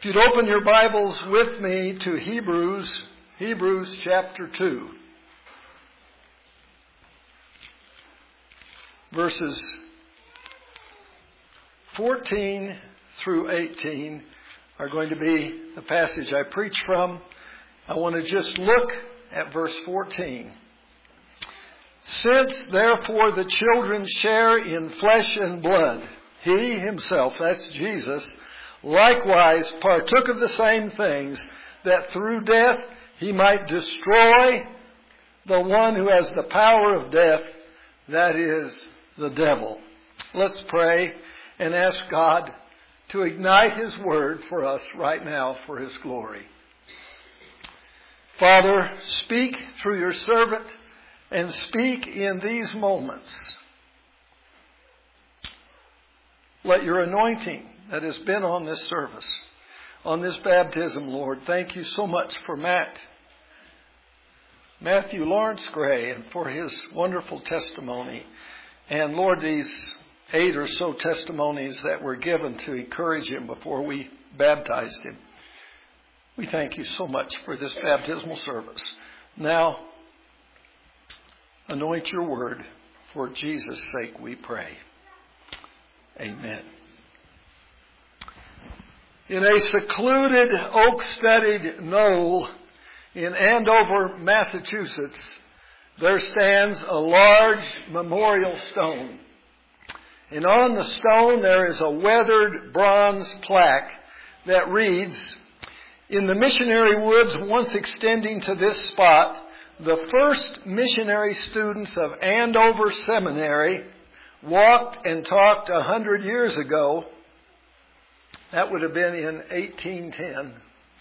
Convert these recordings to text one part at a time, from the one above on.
If you'd open your Bibles with me to Hebrews chapter 2. Verses 14 through 18 are going to be the passage I preach from. I want to just look at verse 14. Since therefore the children share in flesh and blood, he himself, that's Jesus, likewise partook of the same things, that through death he might destroy the one who has the power of death, that is, the devil. Let's pray and ask God to ignite His Word for us right now for His glory. Father, speak through your servant and speak in these moments. Let your anointing that has been on this service, on this baptism, Lord, thank you so much for Matthew Lawrence Gray, and for his wonderful testimony. And Lord, these 8 or so testimonies that were given to encourage him before we baptized him. We thank you so much for this baptismal service. Now, anoint your word. For Jesus' sake we pray. Amen. In a secluded, oak-studded knoll in Andover, Massachusetts, there stands a large memorial stone. And on the stone there is a weathered bronze plaque that reads, "In the missionary woods once extending to this spot, the first missionary students of Andover Seminary walked and talked 100 years ago." That would have been in 1810.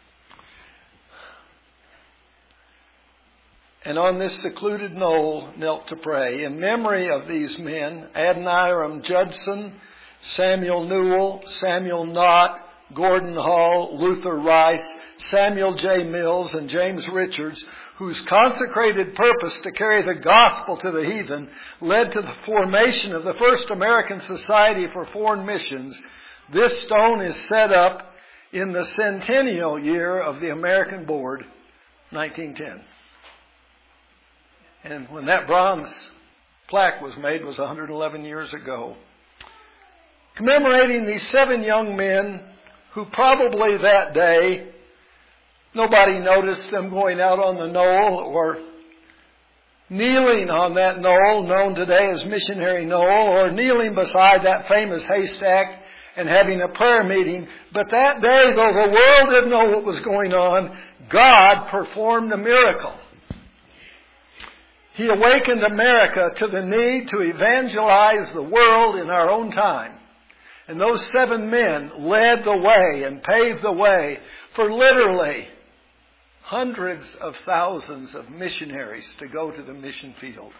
And on this secluded knoll knelt to pray in memory of these men, Adoniram Judson, Samuel Newell, Samuel Knott, Gordon Hall, Luther Rice, Samuel J. Mills, and James Richards, whose consecrated purpose to carry the gospel to the heathen led to the formation of the first American Society for Foreign Missions. This stone is set up in the centennial year of the American Board, 1910. And when that bronze plaque was made was 111 years ago. Commemorating these 7 young men who probably that day, nobody noticed them going out on the knoll or kneeling on that knoll known today as Missionary Knoll, or kneeling beside that famous haystack and having a prayer meeting. But that day, though the world didn't know what was going on, God performed a miracle. He awakened America to the need to evangelize the world in our own time. And those 7 men led the way and paved the way for literally hundreds of thousands of missionaries to go to the mission field.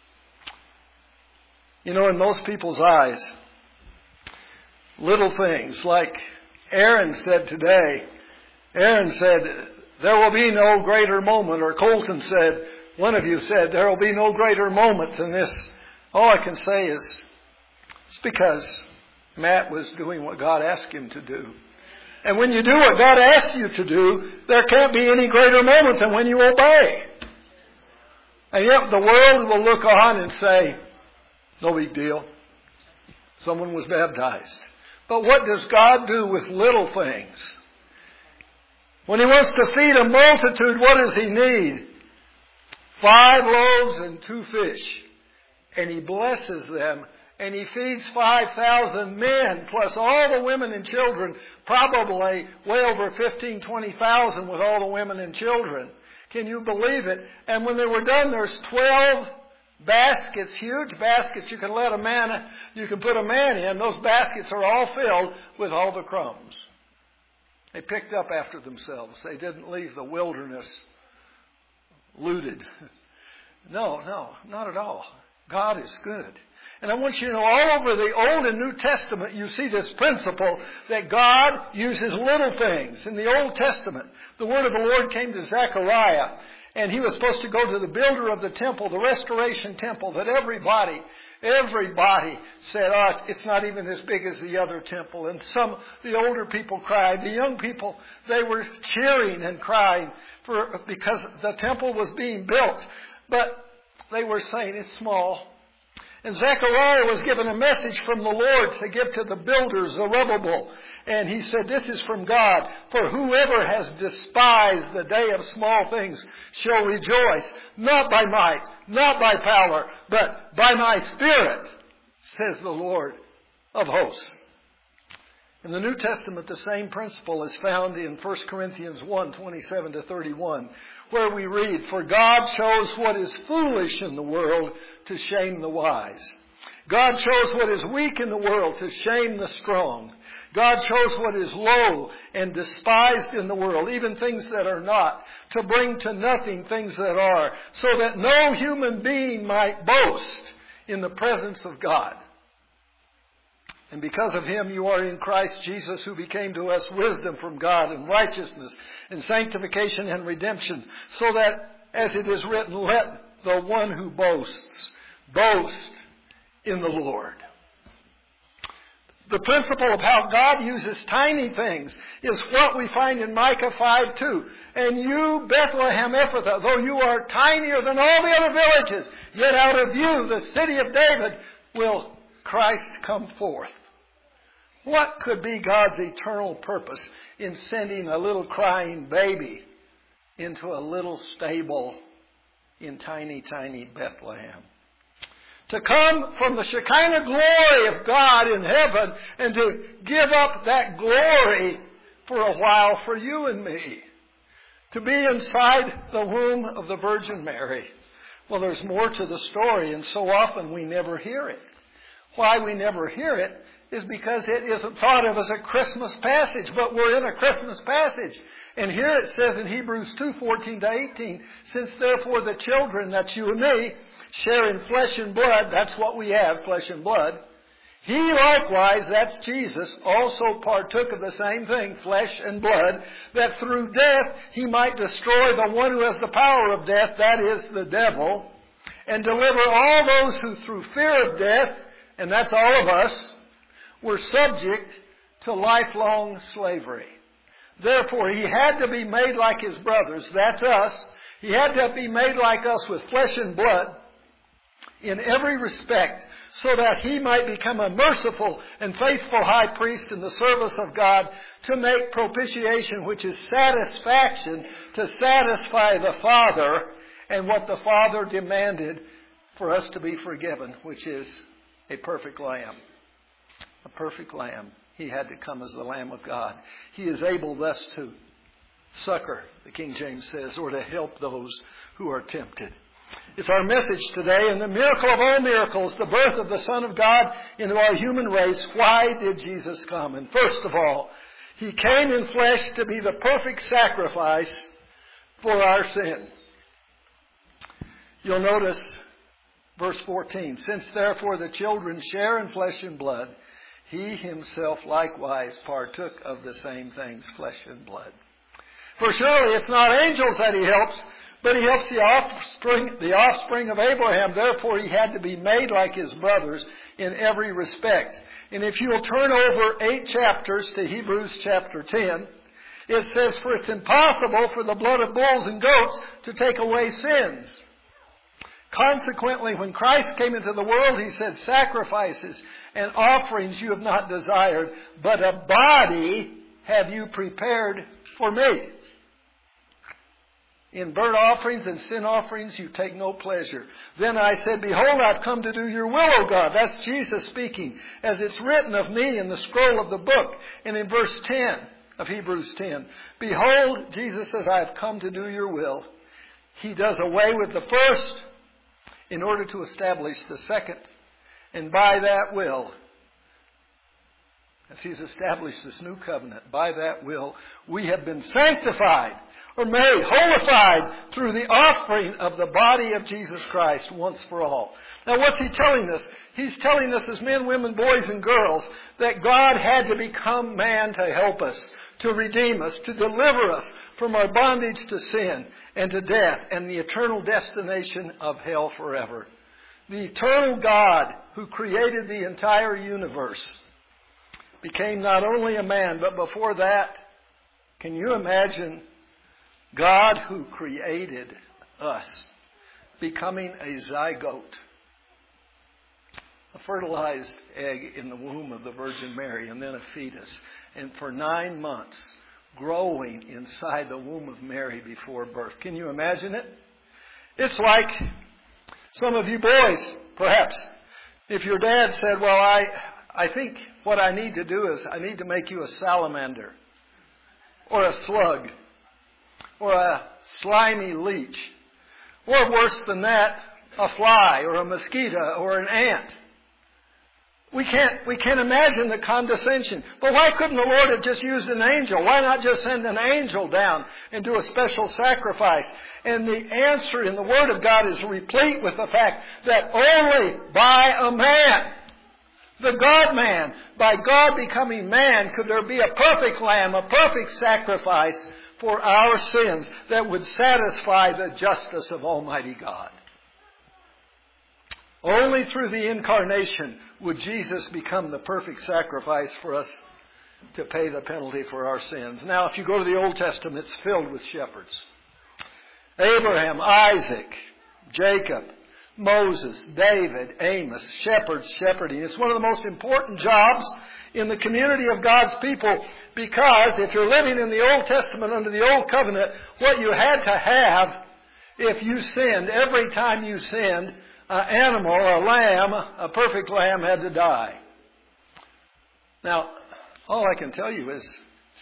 You know, in most people's eyes, little things like Aaron said today, Aaron said, "There will be no greater moment," or Colton said, one of you said, "There will be no greater moment than this." All I can say is, it's because Matt was doing what God asked him to do. And when you do what God asks you to do, there can't be any greater moment than when you obey. And yet the world will look on and say, no big deal. Someone was baptized. But what does God do with little things? When He wants to feed a multitude, what does He need? 5 loaves and 2 fish. And He blesses them. And He feeds 5,000 men, plus all the women and children, probably way over 15,000, 20,000 with all the women and children. Can you believe it? And when they were done, there's 12 baskets, huge baskets you can put a man in. Those baskets are all filled with all the crumbs. They picked up after themselves. They didn't leave the wilderness looted. No, not at all. God is good. And I want you to know, all over the Old and New Testament, you see this principle that God uses little things. In the Old Testament, the word of the Lord came to Zechariah, and he was supposed to go to the builder of the temple, the restoration temple, that everybody Everybody said, it's not even as big as the other temple. And the older people cried. The young people, they were cheering and crying because the temple was being built. But they were saying it's small. And Zechariah was given a message from the Lord to give to the builders, Zerubbabel. And he said, this is from God. For whoever has despised the day of small things shall rejoice, not by might, not by power, but by my Spirit, says the Lord of hosts. In the New Testament, the same principle is found in 1 Corinthians 1:27-31, where we read, for God chose what is foolish in the world to shame the wise. God chose what is weak in the world to shame the strong. God chose what is low and despised in the world, even things that are not, to bring to nothing things that are, so that no human being might boast in the presence of God. And because of Him you are in Christ Jesus, who became to us wisdom from God and righteousness and sanctification and redemption, so that, as it is written, let the one who boasts boast in the Lord. The principle of how God uses tiny things is what we find in Micah 5:2. And you, Bethlehem Ephrathah, though you are tinier than all the other villages, yet out of you, the city of David, will Christ come forth. What could be God's eternal purpose in sending a little crying baby into a little stable in tiny, tiny Bethlehem? To come from the Shekinah glory of God in heaven and to give up that glory for a while for you and me. To be inside the womb of the Virgin Mary. Well, there's more to the story, and so often we never hear it. Why we never hear it is because it isn't thought of as a Christmas passage, but we're in a Christmas passage. And here it says in Hebrews 2:14-18, since therefore the children, that's you and me, share in flesh and blood, that's what we have, flesh and blood. He likewise, that's Jesus, also partook of the same thing, flesh and blood, that through death he might destroy the one who has the power of death, that is the devil, and deliver all those who through fear of death, and that's all of us, were subject to lifelong slavery. Therefore, he had to be made like his brothers, that's us. He had to be made like us with flesh and blood in every respect, so that he might become a merciful and faithful high priest in the service of God to make propitiation, which is satisfaction, to satisfy the Father and what the Father demanded for us to be forgiven, which is a perfect lamb. A perfect lamb. He had to come as the Lamb of God. He is able thus to succor, the King James says, or to help those who are tempted. It's our message today, and the miracle of all miracles, the birth of the Son of God into our human race. Why did Jesus come? And first of all, He came in flesh to be the perfect sacrifice for our sin. You'll notice verse 14, since therefore the children share in flesh and blood, He Himself likewise partook of the same things, flesh and blood. For surely it's not angels that He helps, but He helps the offspring of Abraham. Therefore, He had to be made like His brothers in every respect. And if you will turn over 8 chapters to Hebrews chapter 10, it says, for it's impossible for the blood of bulls and goats to take away sins. Consequently, when Christ came into the world, He said, sacrifices and offerings you have not desired, but a body have you prepared for me. In burnt offerings and sin offerings you take no pleasure. Then I said, behold, I've come to do your will, O God. That's Jesus speaking. As it's written of me in the scroll of the book. And in verse 10 of Hebrews 10, behold, Jesus says, I have come to do your will. He does away with the first in order to establish the second. And by that will, as He's established this new covenant, by that will, we have been sanctified or made holified through the offering of the body of Jesus Christ once for all. Now what's He telling us? He's telling us as men, women, boys, and girls that God had to become man to help us, to redeem us, to deliver us from our bondage to sin and to death and the eternal destination of hell forever. The eternal God who created the entire universe, became not only a man, but before that, can you imagine God who created us becoming a zygote, a fertilized egg in the womb of the Virgin Mary, and then a fetus, and for 9 months growing inside the womb of Mary before birth? Can you imagine it? It's like some of you boys, perhaps, if your dad said, well, I think what I need to do is I need to make you a salamander, or a slug, or a slimy leech, or worse than that, a fly, or a mosquito, or an ant. We can't imagine the condescension. But why couldn't the Lord have just used an angel? Why not just send an angel down and do a special sacrifice? And the answer in the Word of God is replete with the fact that only by a man, the God-man, by God becoming man, could there be a perfect lamb, a perfect sacrifice for our sins that would satisfy the justice of Almighty God. Only through the incarnation would Jesus become the perfect sacrifice for us to pay the penalty for our sins. Now, if you go to the Old Testament, it's filled with shepherds. Abraham, Isaac, Jacob, Moses, David, Amos, shepherds shepherding. It's one of the most important jobs in the community of God's people, because if you're living in the Old Testament under the Old Covenant, what you had to have if you sinned, every time you sinned, an animal, a lamb, a perfect lamb had to die. Now, all I can tell you is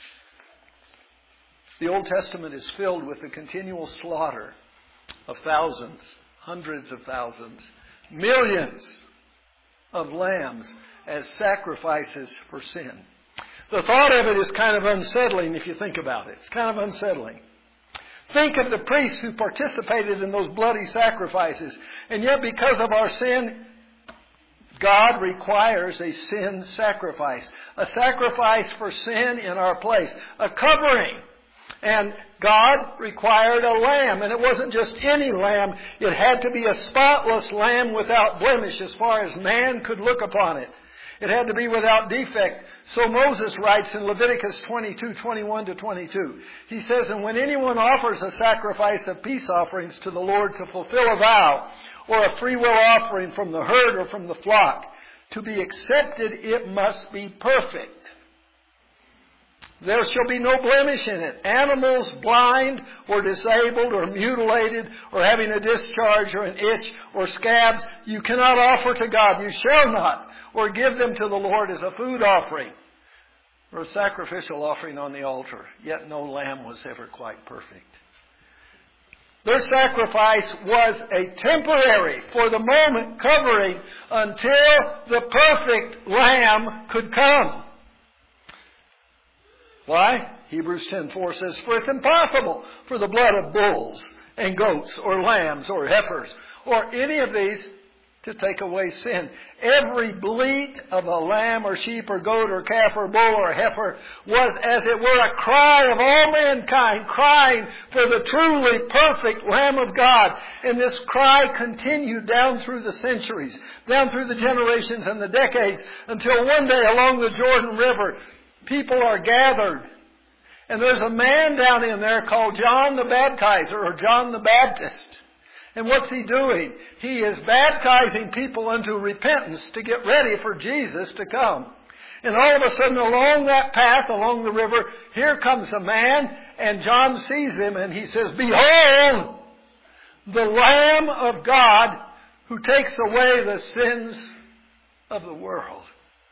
the Old Testament is filled with the continual slaughter of thousands, hundreds of thousands, millions of lambs as sacrifices for sin. The thought of it is kind of unsettling if you think about it. It's kind of unsettling. Think of the priests who participated in those bloody sacrifices. And yet because of our sin, God requires a sin sacrifice. A sacrifice for sin in our place. A covering. And God required a lamb. And it wasn't just any lamb. It had to be a spotless lamb without blemish as far as man could look upon it. It had to be without defect. So Moses writes in Leviticus 22:21-22. He says, and when anyone offers a sacrifice of peace offerings to the Lord to fulfill a vow, or a free will offering from the herd or from the flock, to be accepted it must be perfect. There shall be no blemish in it. Animals blind or disabled or mutilated or having a discharge or an itch or scabs, you cannot offer to God. You shall not. Or give them to the Lord as a food offering or a sacrificial offering on the altar. Yet no lamb was ever quite perfect. Their sacrifice was a temporary, for the moment, covering until the perfect lamb could come. Why? Hebrews 10:4 says, for it's impossible for the blood of bulls and goats or lambs or heifers or any of these to take away sin. Every bleat of a lamb or sheep or goat or calf or bull or heifer was as it were a cry of all mankind, crying for the truly perfect Lamb of God. And this cry continued down through the centuries, down through the generations and the decades, until one day along the Jordan River, people are gathered. And there's a man down in there called John the Baptizer, or John the Baptist. And what's he doing? He is baptizing people unto repentance to get ready for Jesus to come. And all of a sudden along that path, along the river, here comes a man, and John sees him and he says, behold, the Lamb of God who takes away the sins of the world.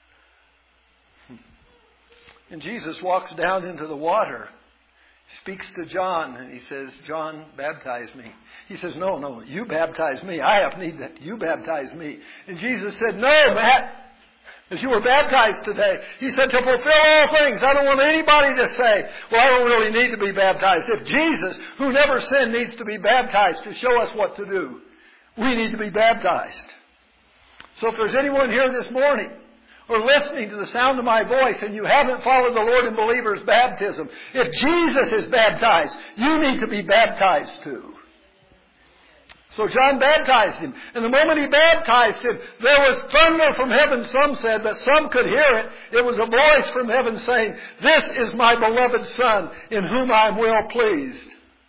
And Jesus walks down into the water, speaks to John, and he says, John, baptize me. He says, no, you baptize me. I have need that you baptize me. And Jesus said, no, Matt, as you were baptized today. He said, to fulfill all things. I don't want anybody to say, well, I don't really need to be baptized. If Jesus, who never sinned, needs to be baptized to show us what to do, we need to be baptized. So if there's anyone here this morning or listening to the sound of my voice and you haven't followed the Lord in believer's baptism, if Jesus is baptized, you need to be baptized too. So John baptized him. And the moment he baptized him, there was thunder from heaven, some said, but some could hear it. It was a voice from heaven saying, "This is my beloved Son, in whom I am well pleased."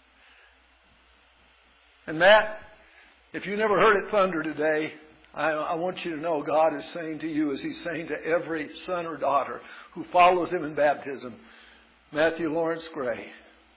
And that, if you never heard it thunder today, I want you to know God is saying to you, as He's saying to every son or daughter who follows Him in baptism, Matthew Lawrence Gray,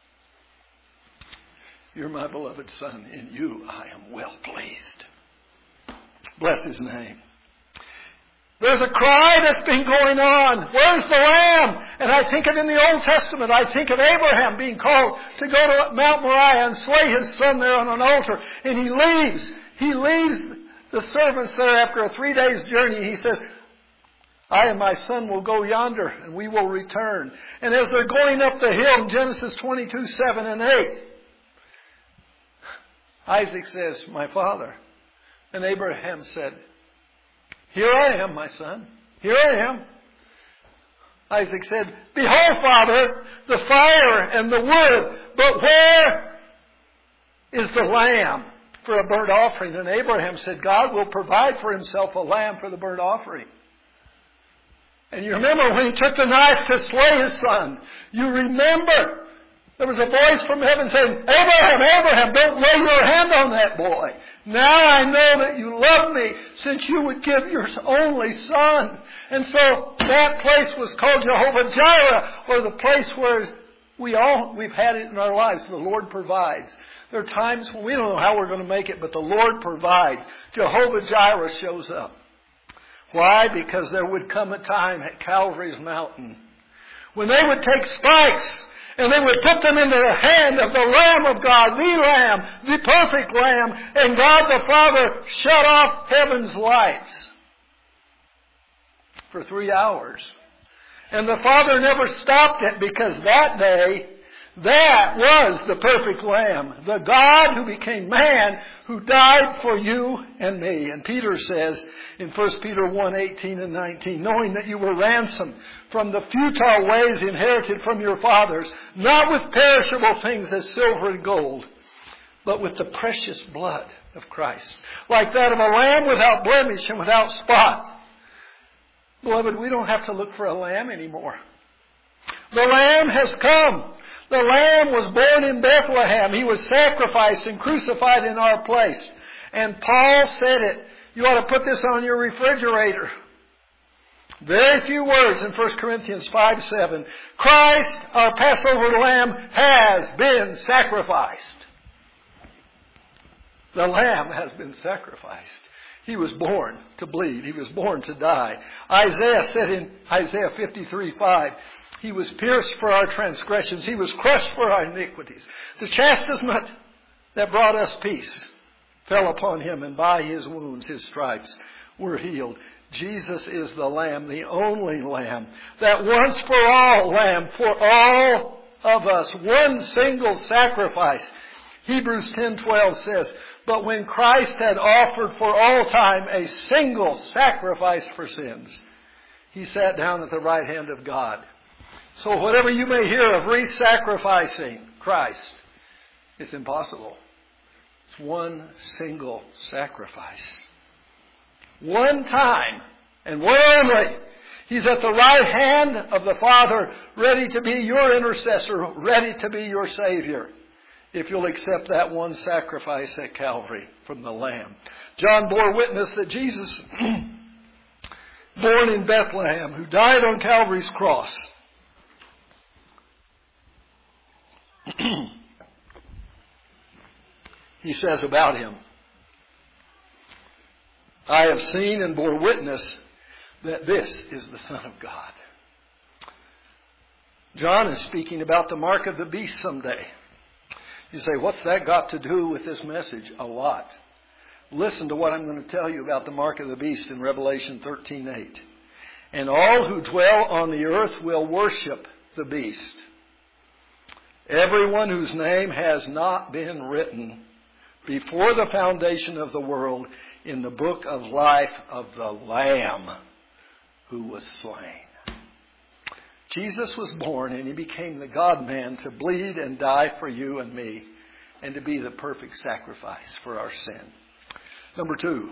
"You're my beloved Son. In you I am well pleased." Bless His name. There's a cry that's been going on. Where's the Lamb? And I think of in the Old Testament, I think of Abraham being called to go to Mount Moriah and slay his son there on an altar. And he leaves. He leaves the servants there after a 3 days journey. He says, "I and my son will go yonder and we will return." And as they're going up the hill in Genesis 22, 7 and 8, Isaac says, "My father." And Abraham said, "Here I am, my son. Here I am." Isaac said, "Behold, Father, the fire and the wood, but where is the lamb for a burnt offering?" And Abraham said, "God will provide for Himself a lamb for the burnt offering." And you remember when he took the knife to slay his son, you remember there was a voice from heaven saying, "Abraham, Abraham, don't lay your hand on that boy. Now I know that you love me, since you would give your only son." And so that place was called Jehovah Jireh, or the place where we've had it in our lives. The Lord provides. There are times when we don't know how we're going to make it, but the Lord provides. Jehovah Jireh shows up. Why? Because there would come a time at Calvary's mountain when they would take spikes and they would put them into the hand of the Lamb of God, the Lamb, the perfect Lamb, and God the Father shut off heaven's lights for 3 hours. And the Father never stopped it, because that day, that was the perfect Lamb, the God who became man, who died for you and me. And Peter says in 1 Peter 1, 18 and 19, "Knowing that you were ransomed from the futile ways inherited from your fathers, not with perishable things as silver and gold, but with the precious blood of Christ, like that of a lamb without blemish and without spot." Beloved, we don't have to look for a lamb anymore. The Lamb has come. The Lamb was born in Bethlehem. He was sacrificed and crucified in our place. And Paul said it. You ought to put this on your refrigerator. Very few words in 1 Corinthians 5:7. Christ, our Passover Lamb, has been sacrificed. The Lamb has been sacrificed. He was born to bleed. He was born to die. Isaiah said in Isaiah 53:5, "He was pierced for our transgressions. He was crushed for our iniquities. The chastisement that brought us peace fell upon Him, and by His wounds, His stripes, we're healed." Jesus is the Lamb, the only Lamb, that once for all Lamb for all of us. One single sacrifice. Hebrews 10:12 says, "But when Christ had offered for all time a single sacrifice for sins, He sat down at the right hand of God." So whatever you may hear of re-sacrificing Christ, it's impossible. It's one single sacrifice. One time, and one only. He's at the right hand of the Father, ready to be your intercessor, ready to be your Savior, if you'll accept that one sacrifice at Calvary from the Lamb. John bore witness that Jesus, born in Bethlehem, who died on Calvary's cross, he says about Him, "I have seen and bore witness that this is the Son of God." John is speaking about the mark of the beast someday. You say, what's that got to do with this message? A lot. Listen to what I'm going to tell you about the mark of the beast in Revelation 13:8. "And all who dwell on the earth will worship the beast. Everyone whose name has not been written before the foundation of the world in the book of life of the Lamb who was slain." Jesus was born and He became the God-man to bleed and die for you and me. and to be the perfect sacrifice for our sin. Number 2,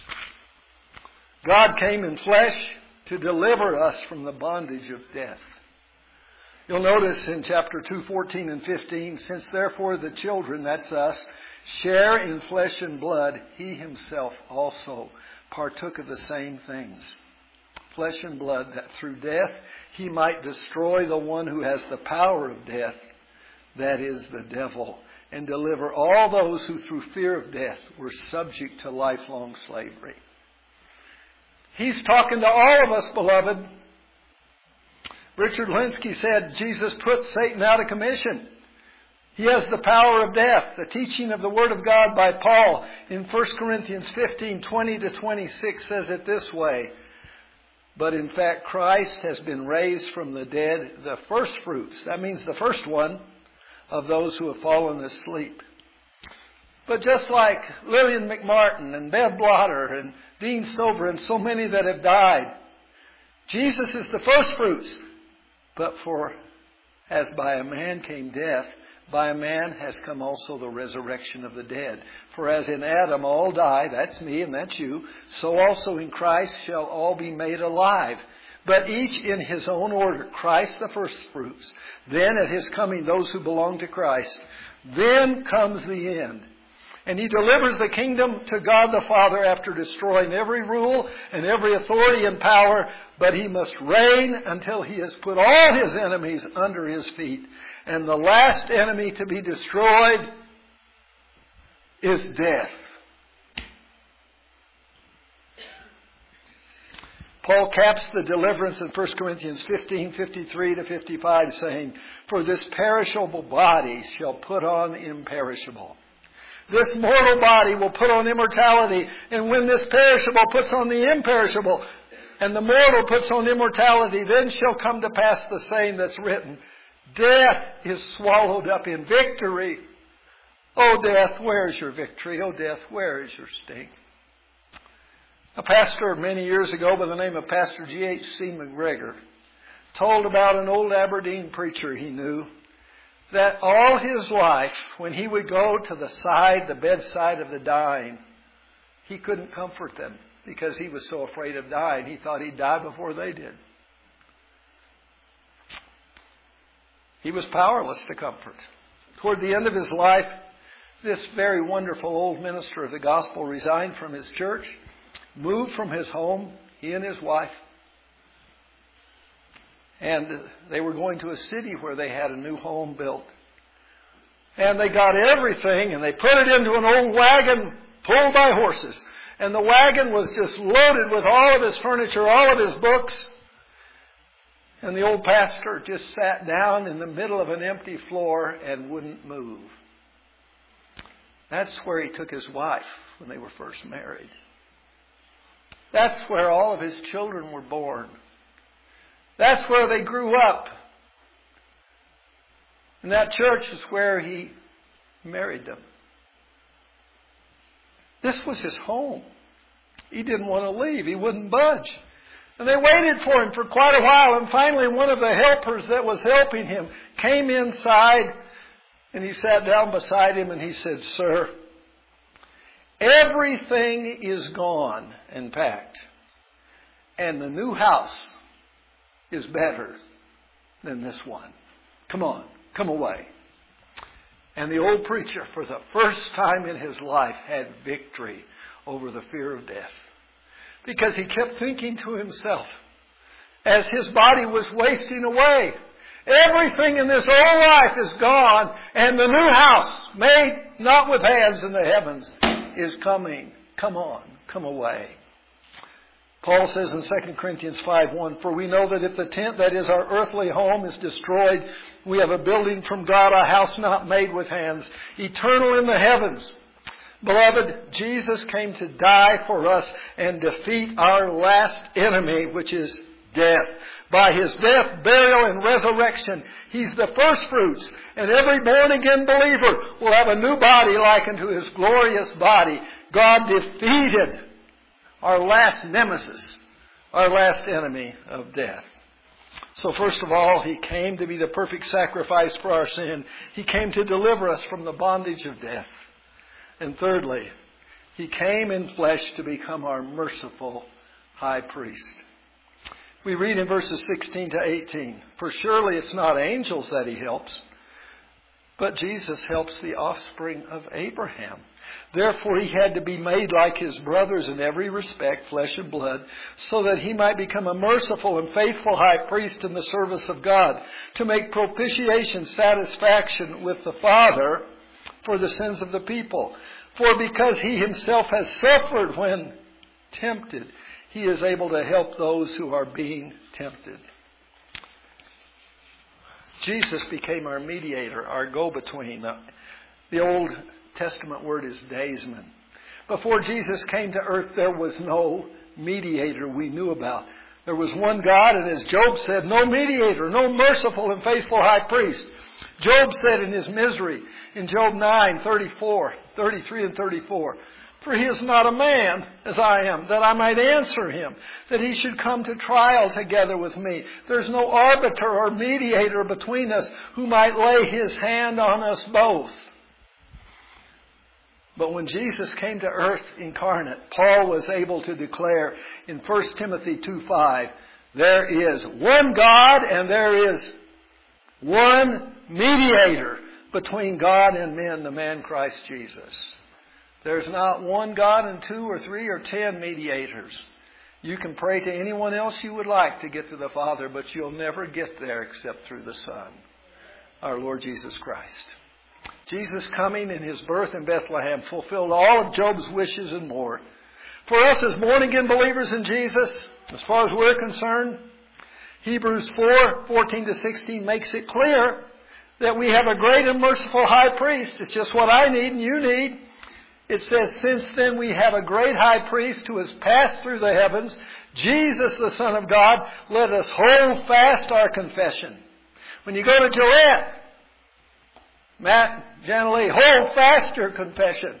God came in flesh to deliver us from the bondage of death. You'll notice in chapter 2, 14 and 15, since therefore the children, that's us, share in flesh and blood, he himself also partook of the same things. Flesh and blood, that through death he might destroy the one who has the power of death, that is the devil, and deliver all those who through fear of death were subject to lifelong slavery. He's talking to all of us, beloved. Richard Linsky said Jesus put Satan out of commission. He has the power of death. The teaching of the Word of God by Paul in 1 Corinthians 15, 20 to 26 says it this way. But in fact, Christ has been raised from the dead, the first fruits. That means the first one of those who have fallen asleep. But just like Lillian McMartin and Bev Blotter and Dean Stover and so many that have died, Jesus is the first fruits. But for as by a man came death, by a man has come also the resurrection of the dead. For as in Adam all die, that's me and that's you, so also in Christ shall all be made alive. But each in his own order. Christ the first fruits. Then at his coming those who belong to Christ. Then comes the end. And he delivers the kingdom to God the Father after destroying every rule and every authority and power. But he must reign until he has put all his enemies under his feet. And the last enemy to be destroyed is death. Paul caps the deliverance in 1 Corinthians 15, 53 to 55 saying, for this perishable body shall put on imperishable. This mortal body will put on immortality. And when this perishable puts on the imperishable, and the mortal puts on immortality, then shall come to pass the saying that's written, death is swallowed up in victory. O death, where is your victory? O death, where is your sting? A pastor many years ago by the name of Pastor G.H.C. McGregor told about an old Aberdeen preacher he knew that all his life, when he would go to the bedside of the dying, he couldn't comfort them because he was so afraid of dying. He thought he'd die before they did. He was powerless to comfort. Toward the end of his life, this very wonderful old minister of the gospel resigned from his church, moved from his home, he and his wife, and they were going to a city where they had a new home built. And they got everything and they put it into an old wagon pulled by horses. And the wagon was just loaded with all of his furniture, all of his books. And the old pastor just sat down in the middle of an empty floor and wouldn't move. That's where he took his wife when they were first married. That's where all of his children were born. That's where they grew up. And that church is where he married them. This was his home. He didn't want to leave. He wouldn't budge. And they waited for him for quite a while. And finally one of the helpers that was helping him came inside and he sat down beside him and he said, sir, everything is gone and packed. And the new house is better than this one. Come on, come away. And the old preacher, for the first time in his life, had victory over the fear of death. Because he kept thinking to himself, as his body was wasting away, everything in this old life is gone, and the new house, made not with hands in the heavens, is coming. Come on, come away. Paul says in 2 Corinthians 5:1, for we know that if the tent that is our earthly home is destroyed, we have a building from God, a house not made with hands, eternal in the heavens. Beloved, Jesus came to die for us and defeat our last enemy, which is death. By his death, burial, and resurrection, he's the first fruits. And every born-again believer will have a new body like unto his glorious body. God defeated our last nemesis, our last enemy of death. So first of all, He came to be the perfect sacrifice for our sin. He came to deliver us from the bondage of death. And thirdly, He came in flesh to become our merciful high priest. We read in verses 16 to 18, "For surely it's not angels that He helps, but Jesus helps the offspring of Abraham. Therefore He had to be made like His brothers in every respect, flesh and blood, so that He might become a merciful and faithful high priest in the service of God, to make propitiation, satisfaction with the Father for the sins of the people. For because He Himself has suffered when tempted, He is able to help those who are being tempted." Jesus became our mediator, our go-between. The Old Testament word is daysman. Before Jesus came to earth, there was no mediator we knew about. There was one God, and as Job said, no mediator, no merciful and faithful high priest. Job said in his misery, in Job 9:33 and 34, "For he is not a man as I am, that I might answer him, that he should come to trial together with me. There's no arbiter or mediator between us who might lay his hand on us both." But when Jesus came to earth incarnate, Paul was able to declare in 1 Timothy 2:5, "There is one God and there is one mediator between God and men, the man Christ Jesus." There's not one God and 2 or 3 or 10 mediators. You can pray to anyone else you would like to get to the Father, but you'll never get there except through the Son, our Lord Jesus Christ. Jesus coming in His birth in Bethlehem fulfilled all of Job's wishes and more. For us as born-again believers in Jesus, as far as we're concerned, Hebrews 4:14 to 16 makes it clear that we have a great and merciful high priest. It's just what I need and you need. It says, "Since then we have a great high priest who has passed through the heavens, Jesus the Son of God, let us hold fast our confession." When you go to Gillette, Matt, Janalee, hold fast your confession.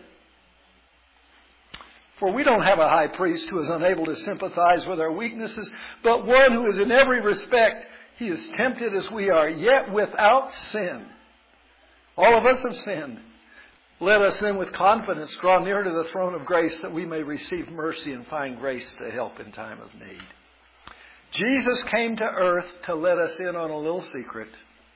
For we don't have a high priest who is unable to sympathize with our weaknesses, but one who is in every respect, He is tempted as we are, yet without sin. All of us have sinned. Let us then with confidence draw near to the throne of grace, that we may receive mercy and find grace to help in time of need. Jesus came to earth to let us in on a little secret.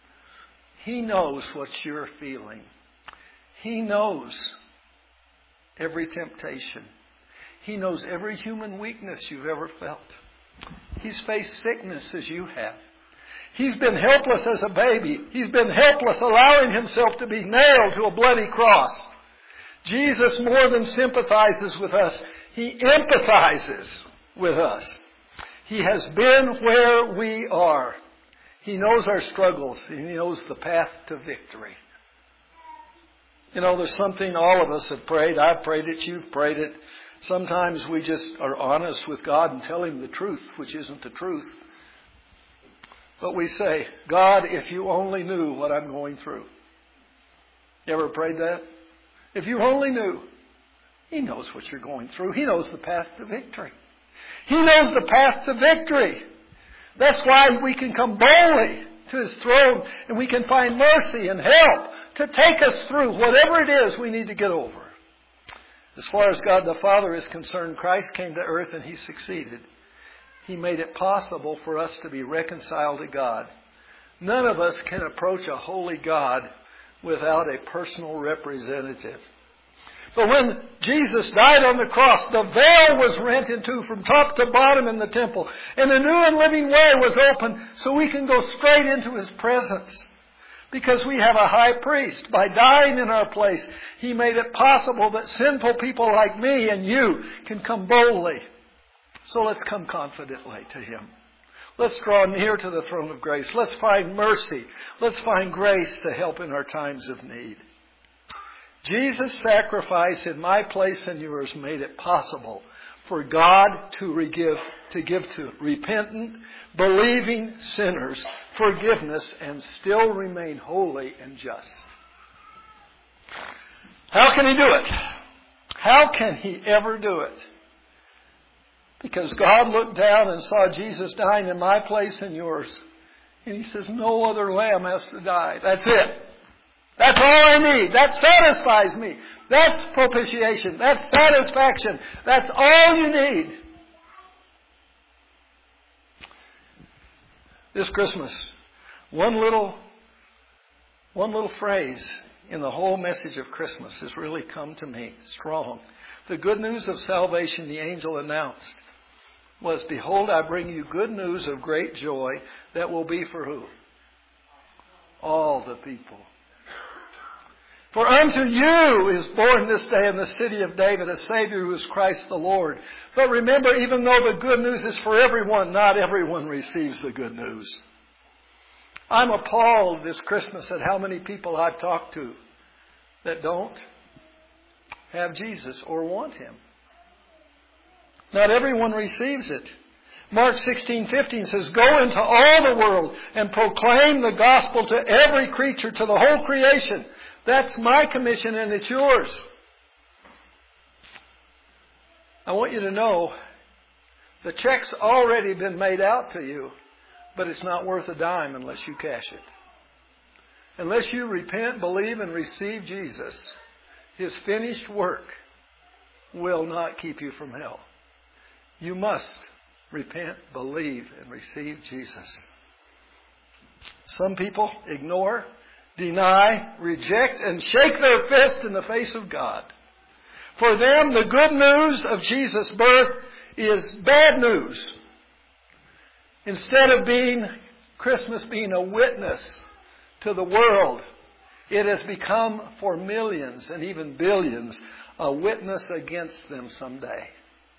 He knows what you're feeling. He knows every temptation. He knows every human weakness you've ever felt. He's faced sickness as you have. He's been helpless as a baby. He's been helpless, allowing Himself to be nailed to a bloody cross. Jesus more than sympathizes with us. He empathizes with us. He has been where we are. He knows our struggles. He knows the path to victory. You know, there's something all of us have prayed. I've prayed it. You've prayed it. Sometimes we just are honest with God and tell Him the truth, which isn't the truth. But we say, "God, if you only knew what I'm going through." You ever prayed that? If you only knew. He knows what you're going through. He knows the path to victory. He knows the path to victory. That's why we can come boldly to His throne and we can find mercy and help to take us through whatever it is we need to get over. As far as God the Father is concerned, Christ came to earth and He succeeded. He made it possible for us to be reconciled to God. None of us can approach a holy God without a personal representative. But when Jesus died on the cross, the veil was rent in two from top to bottom in the temple. And a new and living way was opened so we can go straight into His presence. Because we have a high priest. By dying in our place, He made it possible that sinful people like me and you can come boldly. So let's come confidently to Him. Let's draw near to the throne of grace. Let's find mercy. Let's find grace to help in our times of need. Jesus' sacrifice in my place and yours made it possible for God to give to repentant, believing sinners forgiveness and still remain holy and just. How can He do it? How can He ever do it? Because God looked down and saw Jesus dying in my place and yours. And He says, no other lamb has to die. That's it. That's all I need. That satisfies me. That's propitiation. That's satisfaction. That's all you need. This Christmas, one little phrase in the whole message of Christmas has really come to me strong. The good news of salvation the angel announced was, behold, I bring you good news of great joy that will be for who? All the people. For unto you is born this day in the city of David a Savior who is Christ the Lord. But remember, even though the good news is for everyone, not everyone receives the good news. I'm appalled this Christmas at how many people I've talked to that don't have Jesus or want Him. Not everyone receives it. Mark 16:15 says, go into all the world and proclaim the gospel to every creature, to the whole creation. That's my commission and it's yours. I want you to know the check's already been made out to you, but it's not worth a dime unless you cash it. Unless you repent, believe, and receive Jesus, His finished work will not keep you from hell. You must repent, believe, and receive Jesus. Some people ignore, deny, reject, and shake their fist in the face of God. For them, the good news of Jesus' birth is bad news. Instead of Christmas being a witness to the world, it has become for millions and even billions a witness against them someday.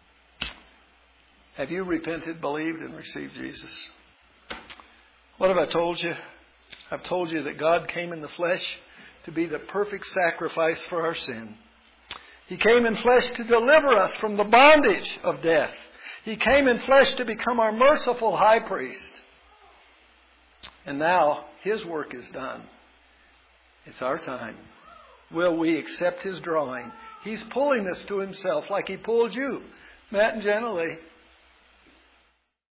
Have you repented, believed, and received Jesus? What have I told you? I've told you that God came in the flesh to be the perfect sacrifice for our sin. He came in flesh to deliver us from the bondage of death. He came in flesh to become our merciful high priest. And now His work is done. It's our time. Will we accept His drawing? He's pulling us to Himself like He pulled you. Matt and Jenna Lee.